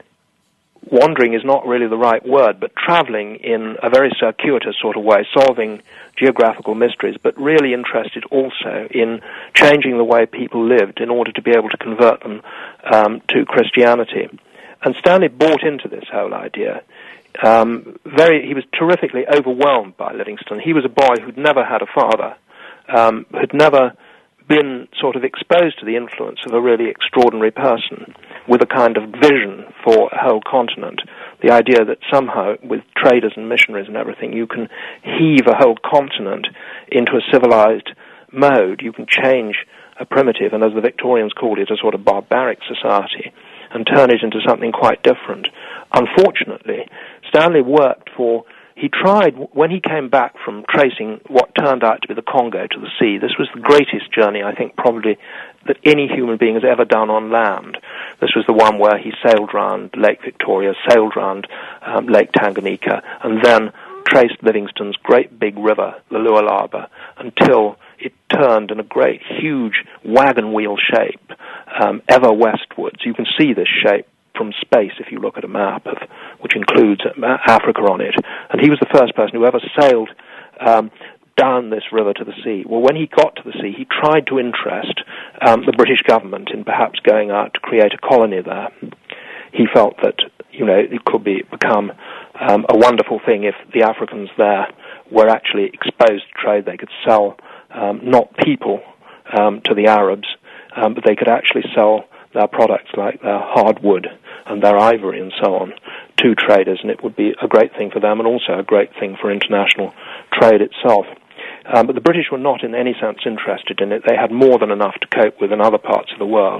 Wandering is not really the right word, but traveling in a very circuitous sort of way, solving geographical mysteries, but really interested also in changing the way people lived in order to be able to convert them um, to Christianity. And Stanley bought into this whole idea. Um, very, he was terrifically overwhelmed by Livingstone. He was a boy who'd never had a father, um, had never been sort of exposed to the influence of a really extraordinary person with a kind of vision for a whole continent. The idea that somehow, with traders and missionaries and everything, you can heave a whole continent into a civilized mode. You can change a primitive, and as the Victorians called it, a sort of barbaric society, and turn it into something quite different. Unfortunately, Stanley worked for He tried, when he came back from tracing what turned out to be the Congo to the sea, this was the greatest journey, I think, probably, that any human being has ever done on land. This was the one where he sailed round Lake Victoria, sailed round um, Lake Tanganyika, and then traced Livingstone's great big river, the Lualaba, until it turned in a great, huge wagon wheel shape, um, ever westwards. You can see this shape from space if you look at a map of, which includes Africa on it. And he was the first person who ever sailed um, down this river to the sea. Well, when he got to the sea, he tried to interest um, the British government in perhaps going out to create a colony there. He felt that, you know, it could be become um, a wonderful thing if the Africans there were actually exposed to trade. They could sell um, not people um, to the Arabs, um, but they could actually sell their products like their hardwood and their ivory and so on to traders, and it would be a great thing for them and also a great thing for international trade itself. Um, but the British were not in any sense interested in it. They had more than enough to cope with in other parts of the world.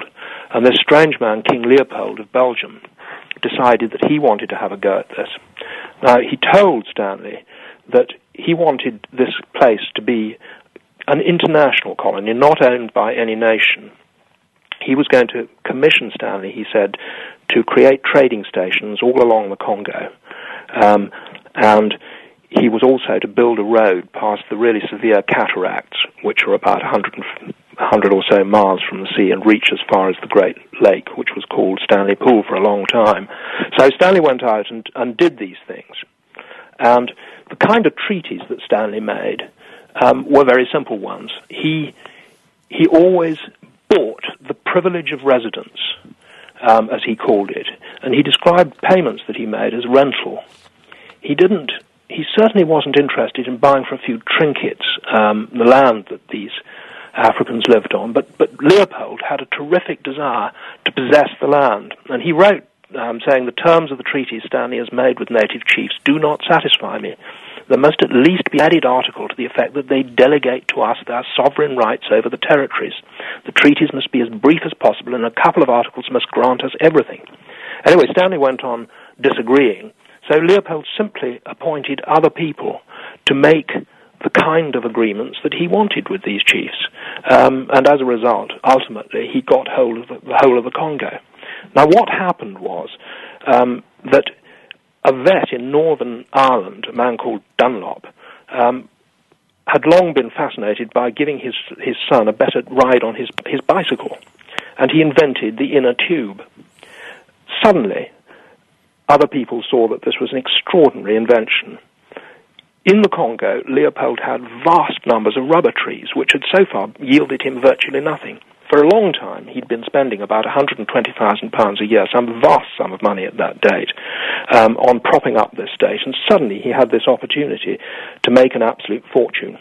And this strange man, King Leopold of Belgium, decided that he wanted to have a go at this. Now, he told Stanley that he wanted this place to be an international colony, not owned by any nation. He was going to commission Stanley, he said, to create trading stations all along the Congo. Um, and he was also to build a road past the really severe cataracts, which are about one hundred, one hundred or so miles from the sea and reach as far as the Great Lake, which was called Stanley Pool for a long time. So Stanley went out and, and did these things. And the kind of treaties that Stanley made um, were very simple ones. He, he always bought the privilege of residence, um, as he called it, and he described payments that he made as rental. He didn't, he certainly wasn't interested in buying for a few trinkets um, the land that these Africans lived on, but, but Leopold had a terrific desire to possess the land, and he wrote um, saying, the terms of the treaties Stanley has made with native chiefs do not satisfy me. There must at least be an added article to the effect that they delegate to us their sovereign rights over the territories. The treaties must be as brief as possible, and a couple of articles must grant us everything. Anyway, Stanley went on disagreeing, so Leopold simply appointed other people to make the kind of agreements that he wanted with these chiefs. Um, and as a result, ultimately, he got hold of the, the whole of the Congo. Now, what happened was um, that a vet in Northern Ireland, a man called Dunlop, um, had long been fascinated by giving his, his son a better ride on his, his bicycle, and he invented the inner tube. Suddenly, other people saw that this was an extraordinary invention. In the Congo, Leopold had vast numbers of rubber trees, which had so far yielded him virtually nothing. For a long time, he'd been spending about one hundred twenty thousand pounds a year, some vast sum of money at that date, um, on propping up this state, and suddenly he had this opportunity to make an absolute fortune.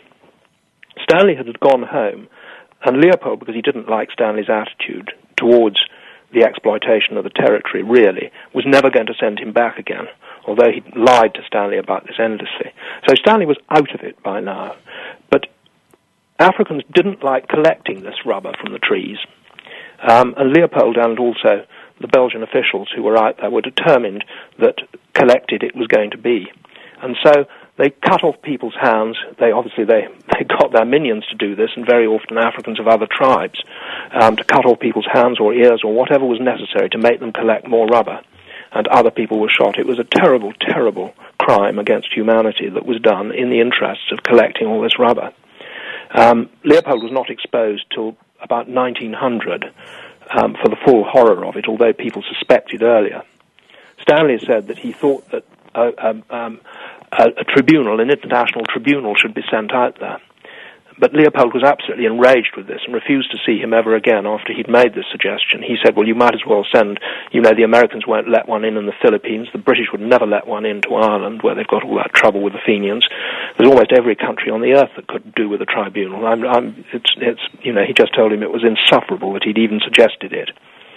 Stanley had gone home, and Leopold, because he didn't like Stanley's attitude towards the exploitation of the territory, really, was never going to send him back again, although he lied to Stanley about this endlessly. So Stanley was out of it by now. But Africans didn't like collecting this rubber from the trees, um, and Leopold and also the Belgian officials who were out there were determined that collected it was going to be. And so they cut off people's hands. They obviously they, they got their minions to do this, and very often Africans of other tribes, um, to cut off people's hands or ears or whatever was necessary to make them collect more rubber. And other people were shot. It was a terrible, terrible crime against humanity that was done in the interests of collecting all this rubber. Um, Leopold was not exposed till about nineteen hundred um, for the full horror of it, although people suspected earlier. Stanley said that he thought that a, um, um, a, a tribunal, an international tribunal, should be sent out there. But Leopold was absolutely enraged with this and refused to see him ever again after he'd made this suggestion. He said, well, you might as well send, you know, the Americans won't let one in in the Philippines. The British would never let one into Ireland, where they've got all that trouble with the Fenians. There's almost every country on the earth that could do with a tribunal. I'm, I'm, it's, it's, you know, he just told him it was insufferable that he'd even suggested it.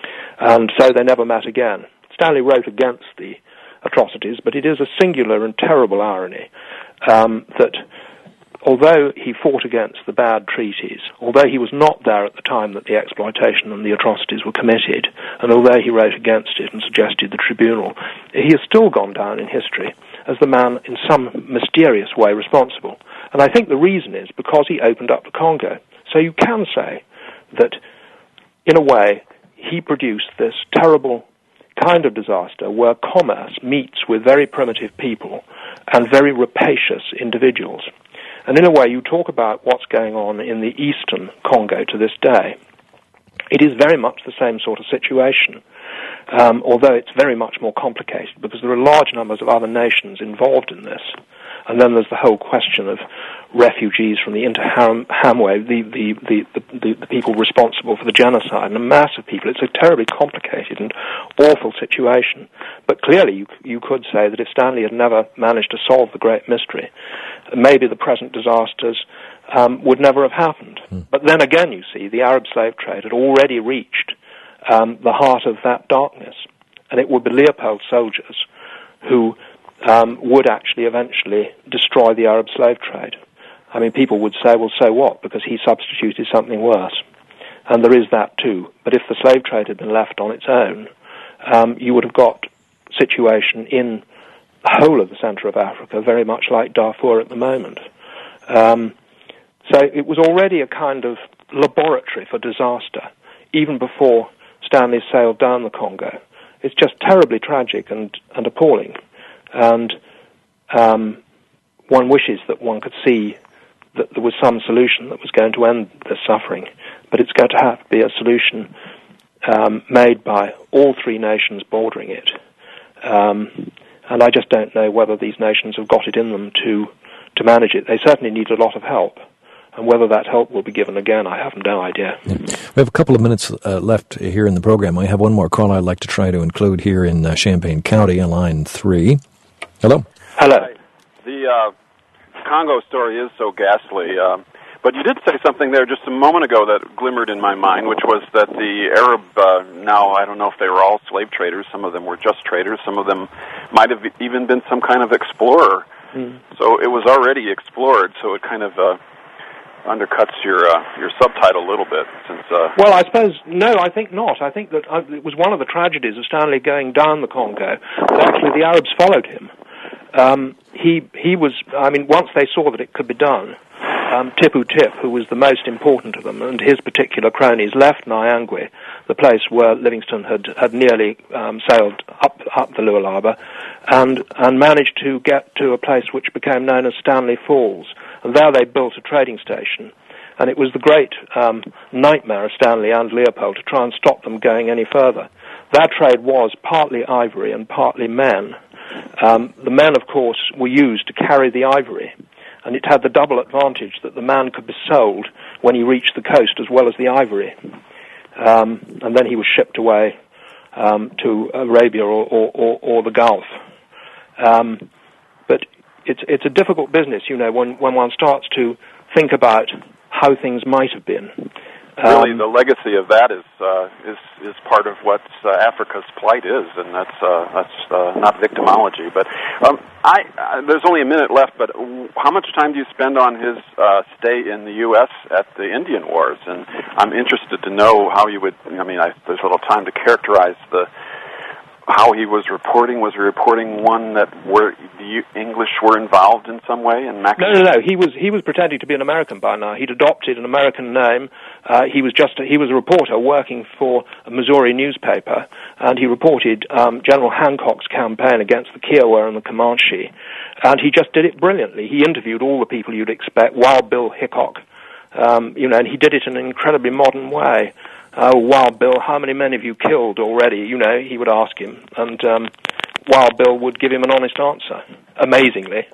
And so they never met again. Stanley wrote against the atrocities, but it is a singular and terrible irony um, that although he fought against the bad treaties, although he was not there at the time that the exploitation and the atrocities were committed, and although he wrote against it and suggested the tribunal, he has still gone down in history as the man in some mysterious way responsible. And I think the reason is because he opened up the Congo. So you can say that, in a way, he produced this terrible kind of disaster where commerce meets with very primitive people and very rapacious individuals. And in a way, you talk about what's going on in the eastern Congo to this day. It is very much the same sort of situation, um, although it's very much more complicated because there are large numbers of other nations involved in this. And then there's the whole question of refugees from the Interahamwe, the, the, the, the, the people responsible for the genocide, and a mass of people. It's a terribly complicated and awful situation. But clearly you, you could say that if Stanley had never managed to solve the great mystery, maybe the present disasters um, would never have happened. Mm. But then again, you see, the Arab slave trade had already reached um, the heart of that darkness. And it would be Leopold's soldiers who Um, would actually eventually destroy the Arab slave trade. I mean, people would say, well, so what, because he substituted something worse. and there is that too. But if the slave trade had been left on its own, um, you would have got a situation in the whole of the centre of Africa very much like Darfur at the moment. Um, so it was already a kind of laboratory for disaster, even before Stanley sailed down the Congo. It's just terribly tragic and, and appalling. And um, one wishes that one could see that there was some solution that was going to end the suffering. But it's going to have to be a solution um, made by all three nations bordering it. Um, and I just don't know whether these nations have got it in them to, to manage it. They certainly need a lot of help. And whether that help will be given again, I have no idea. Yeah. We have a couple of minutes uh, left here in the program. I have one more call I'd like to try to include here in uh, Champaign County on line three. Hello. Hello. Hi. The uh, Congo story is so ghastly, um, but you did say something there just a moment ago that glimmered in my mind, which was that the Arab, uh, now I don't know if they were all slave traders, some of them were just traders, some of them might have even been some kind of explorer. Mm. So it was already explored, so it kind of... Uh, undercuts your uh, your subtitle a little bit. Since uh... Well, I suppose, no, I think not. I think that uh, it was one of the tragedies of Stanley going down the Congo, that actually the Arabs followed him. Um, he he was, I mean, once they saw that it could be done, um, Tipu Tip, who was the most important of them, and his particular cronies left Nyangwe, the place where Livingstone had, had nearly um, sailed up up the Lualaba, and, and managed to get to a place which became known as Stanley Falls. And there they built a trading station. And it was the great um, nightmare of Stanley and Leopold to try and stop them going any further. Their trade was partly ivory and partly men. Um, the men, of course, were used to carry the ivory. And it had the double advantage that the man could be sold when he reached the coast as well as the ivory. Um, and then he was shipped away um, to Arabia or, or, or, or the Gulf. Um, but It's it's a difficult business, you know, when, when one starts to think about how things might have been. Um, really, the legacy of that is uh, is is part of what uh, Africa's plight is, and that's uh, that's uh, not victimology. But um, I uh, there's only a minute left. But how much time do you spend on his uh, stay in the U S at the Indian Wars? And I'm interested to know how you would. I mean, I, there's little time to characterize the. How he was reporting. Was he reporting one that were the English were involved in some way? In Mac- no, no, no. He was he was pretending to be an American by now. He'd adopted an American name. Uh, he was just a, he was a reporter working for a Missouri newspaper, and he reported um, General Hancock's campaign against the Kiowa and the Comanche, and he just did it brilliantly. He interviewed all the people you'd expect. Wild Bill Hickok, um, you know, and he did it in an incredibly modern way. Oh, Wild Bill, how many men have you killed already? You know, he would ask him. And um, Wild Bill would give him an honest answer, amazingly.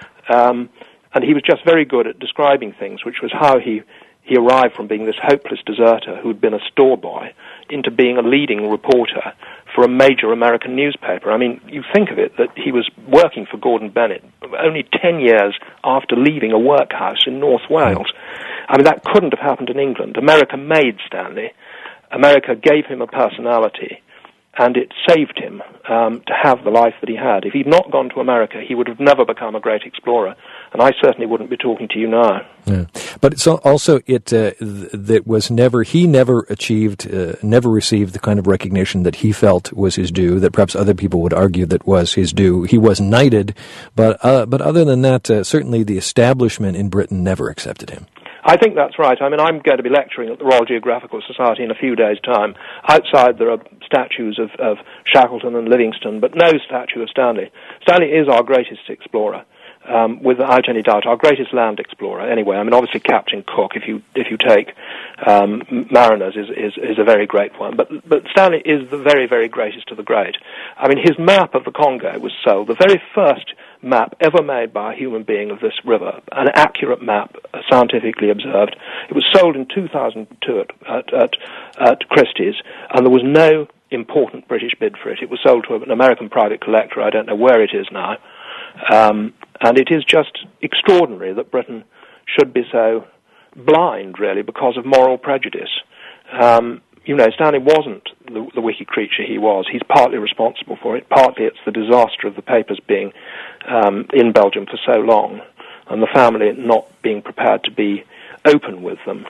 Um, and he was just very good at describing things, which was how he, he arrived from being this hopeless deserter who had been a store boy into being a leading reporter for a major American newspaper. I mean, you think of it, that he was working for Gordon Bennett only ten years after leaving a workhouse in North Wales. I mean, that couldn't have happened in England. America made Stanley. America gave him a personality, and it saved him um, to have the life that he had. If he'd not gone to America, he would have never become a great explorer, and I certainly wouldn't be talking to you now. Yeah. But it's also it uh, th- that was never he never achieved, uh, never received the kind of recognition that he felt was his due. That perhaps other people would argue that was his due. He was knighted, but uh, but other than that, uh, certainly the establishment in Britain never accepted him. I think that's right. I mean, I'm going to be lecturing at the Royal Geographical Society in a few days' time. Outside there are statues of, of Shackleton and Livingstone, but no statue of Stanley. Stanley is our greatest explorer, um, without any doubt, our greatest land explorer. Anyway, I mean, obviously Captain Cook, if you if you take um, Mariners, is, is is a very great one. But but Stanley is the very, very greatest of the great. I mean, his map of the Congo was sold, the very first map ever made by a human being of this river, an accurate map, uh, scientifically observed. It was sold in two thousand two at, at, at, at Christie's, and there was no important British bid for it. It was sold to an American private collector. I don't know where it is now. Um, and it is just extraordinary that Britain should be so blind, really, because of moral prejudice. Um, You know, Stanley wasn't the, the wicked creature he was. He's partly responsible for it. Partly it's the disaster of the papers being um, in Belgium for so long, and the family not being prepared to be open with them.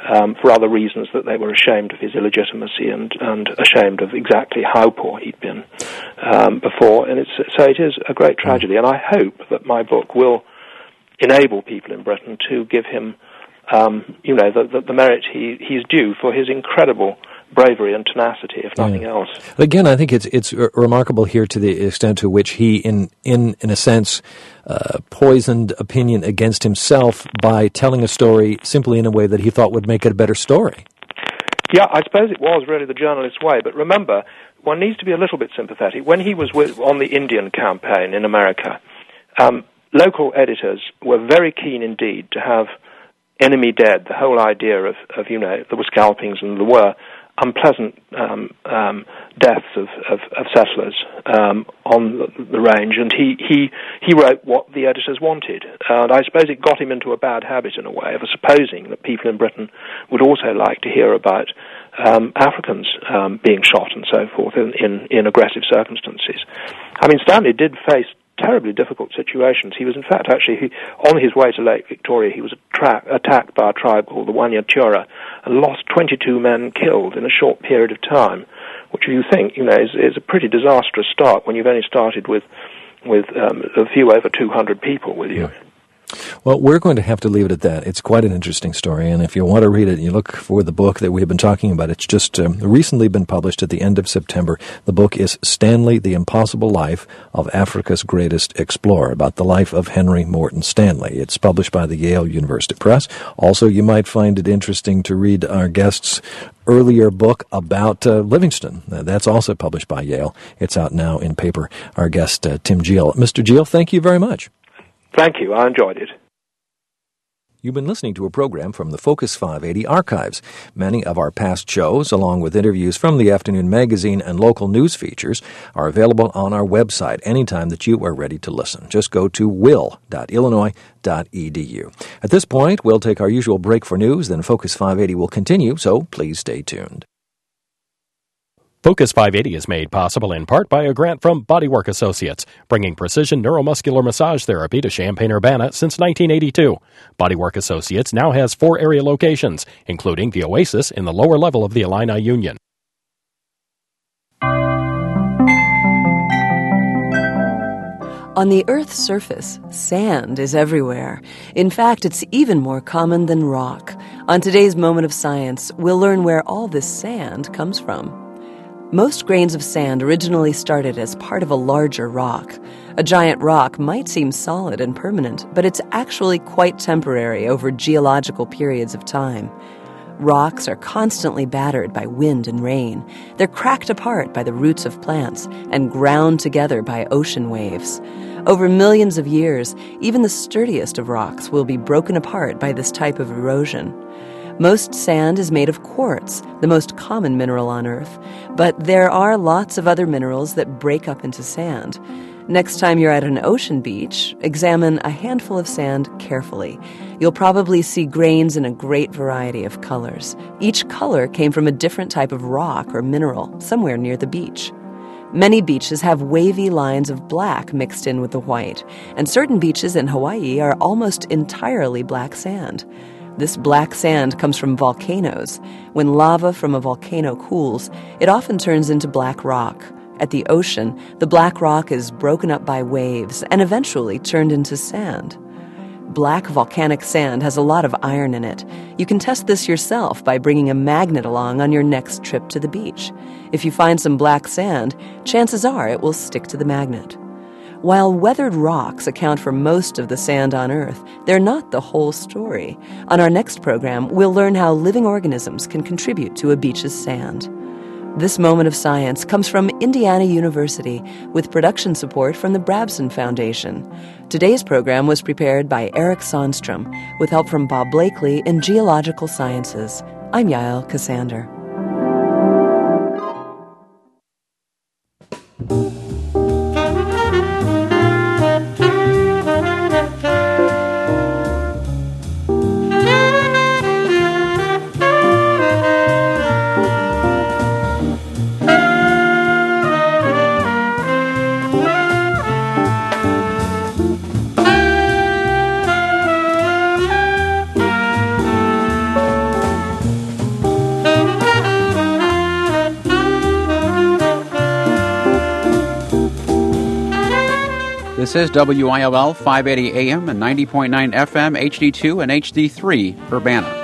um, for other reasons, that they were ashamed of his illegitimacy and, and ashamed of exactly how poor he'd been um, before. And it's, so it is a great tragedy, and I hope that my book will enable people in Britain to give him, um, you know, the, the, the merit he, he's due for his incredible bravery and tenacity, if nothing yeah. else. Again, I think it's it's r- remarkable here to the extent to which he, in in in a sense, uh, poisoned opinion against himself by telling a story simply in a way that he thought would make it a better story. Yeah, I suppose it was really the journalist's way. But remember, one needs to be a little bit sympathetic. When he was with, on the Indian campaign in America, um, local editors were very keen indeed to have enemy dead. The whole idea of, of you know, there were scalpings and there were unpleasant um, um, deaths of, of, of settlers um, on the, the range, and he, he, he wrote what the editors wanted. And I suppose it got him into a bad habit in a way of supposing that people in Britain would also like to hear about um, Africans um, being shot and so forth in, in, in aggressive circumstances. I mean, Stanley did face terribly difficult situations. He was, in fact, actually, he, on his way to Lake Victoria, he was attra- attacked by a tribe called the Wanyachura and lost twenty-two men killed in a short period of time, which you think, you know, is, is a pretty disastrous start when you've only started with, with um, a few over two hundred people with you. Yeah. Well, we're going to have to leave it at that. It's quite an interesting story, and if you want to read it, you look for the book that we have been talking about. It's just um, recently been published at the end of September. The book is Stanley, The Impossible Life of Africa's Greatest Explorer, about the life of Henry Morton Stanley. It's published by the Yale University Press. Also, you might find it interesting to read our guest's earlier book about uh, Livingston. Uh, that's also published by Yale. It's out now in paper. Our guest, uh, Tim Geel. Mister Geel, thank you very much. Thank you. I enjoyed it. You've been listening to a program from the Focus five eighty archives. Many of our past shows, along with interviews from the afternoon magazine and local news features, are available on our website anytime that you are ready to listen. Just go to will dot illinois dot e d u. At this point, we'll take our usual break for news, then Focus five eighty will continue, so please stay tuned. Focus five eighty is made possible in part by a grant from Bodywork Associates, bringing precision neuromuscular massage therapy to Champaign-Urbana since nineteen eighty-two. Bodywork Associates now has four area locations, including the Oasis in the lower level of the Illini Union. On the Earth's surface, sand is everywhere. In fact, it's even more common than rock. On today's Moment of Science, we'll learn where all this sand comes from. Most grains of sand originally started as part of a larger rock. A giant rock might seem solid and permanent, but it's actually quite temporary over geological periods of time. Rocks are constantly battered by wind and rain. They're cracked apart by the roots of plants and ground together by ocean waves. Over millions of years, even the sturdiest of rocks will be broken apart by this type of erosion. Most sand is made of quartz, the most common mineral on Earth, but there are lots of other minerals that break up into sand. Next time you're at an ocean beach, examine a handful of sand carefully. You'll probably see grains in a great variety of colors. Each color came from a different type of rock or mineral somewhere near the beach. Many beaches have wavy lines of black mixed in with the white, and certain beaches in Hawaii are almost entirely black sand. This black sand comes from volcanoes. When lava from a volcano cools, it often turns into black rock. At the ocean, the black rock is broken up by waves and eventually turned into sand. Black volcanic sand has a lot of iron in it. You can test this yourself by bringing a magnet along on your next trip to the beach. If you find some black sand, chances are it will stick to the magnet. While weathered rocks account for most of the sand on Earth, they're not the whole story. On our next program, we'll learn how living organisms can contribute to a beach's sand. This Moment of Science comes from Indiana University with production support from the Brabson Foundation. Today's program was prepared by Eric Sonstrom with help from Bob Blakely in Geological Sciences. I'm Yael Cassander. This is W I L L five eighty A M and ninety point nine F M, H D two and H D three, Urbana.